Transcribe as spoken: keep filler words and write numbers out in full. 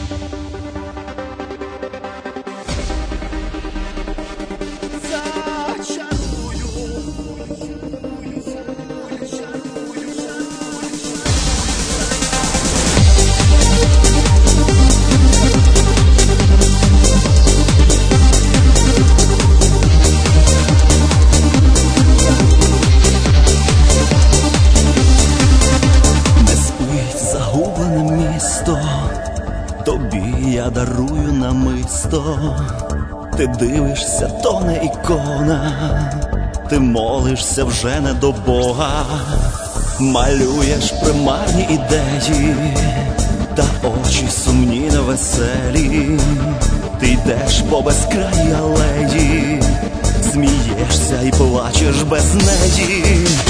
Тобі я дарую намисто. Ти дивишся, то не ікона. Ти молишся вже не до Бога. Малюєш примарні ідеї, та очі сумні невеселі. Ти йдеш по безкраїй алеї, смієшся і плачеш без неї.